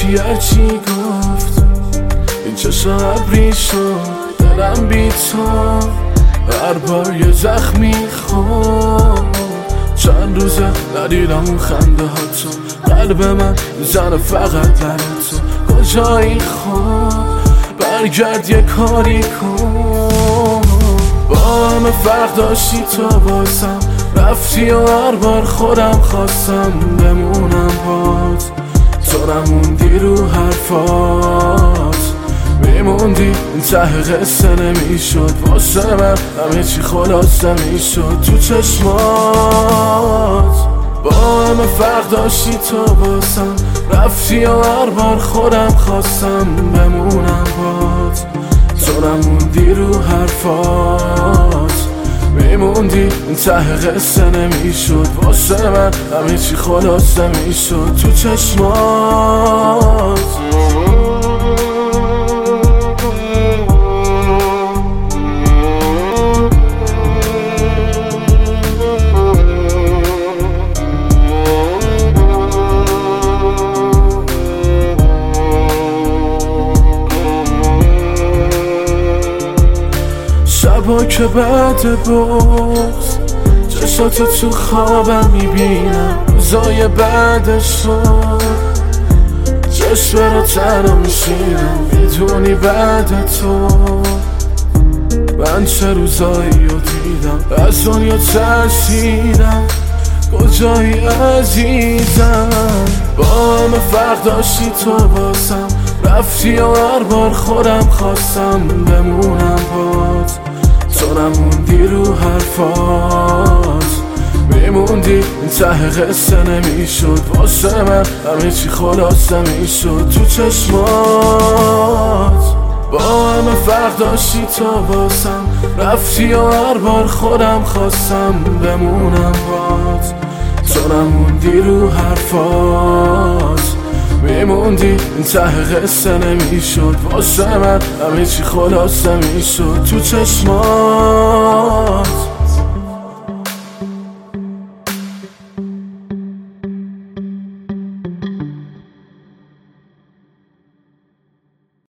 کی هرچی گفت این چشم ابری شد دلم بی تو هر بار یه زخمی خورد چند روزه ندیدم اون خنده ها تو قلب من میزنه فقط لب تو کجایی خود برگرد یه کاری کن با همه فرق داشتی تو بازم رفتی و هر بار خودم خواستم بمونم باز تو نموندی رو حرفات میموندی این ته قصه نمیشد واسه من همه چی خلاصه میشد تو چشمات با همه فرق داشتی تو بازم رفتی و هر بار خودم خواستم بمونم باز تو نموندی رو حرفات میموندی این ته قصه نمیشد واسه من همه چی خلاصه میشد تو چشمات شبا که بعد بغض چشاتو تو خوابم میبینم روزای بعدشو چشم رو تنها میشینم میدونی بعد تو من چه روزایی رو دیدم از دنیا ترسیدم کجایی عزیزم با همه فرق داشتی تو بازم رفتی و هر بار خودم خواستم بمونم باز تو نموندی رو حرفات میموندی این ته قصه نمیشد واسه من همه چی خلاصه میشد تو چشمات با همه فرق داشتی تو بازم رفتی و هر بار خودم خواستم بمونم باز تو نموندی رو حرفات میموندی این ته قصه نمیشد واسه من همه چی خلاصه میشد تو چشمات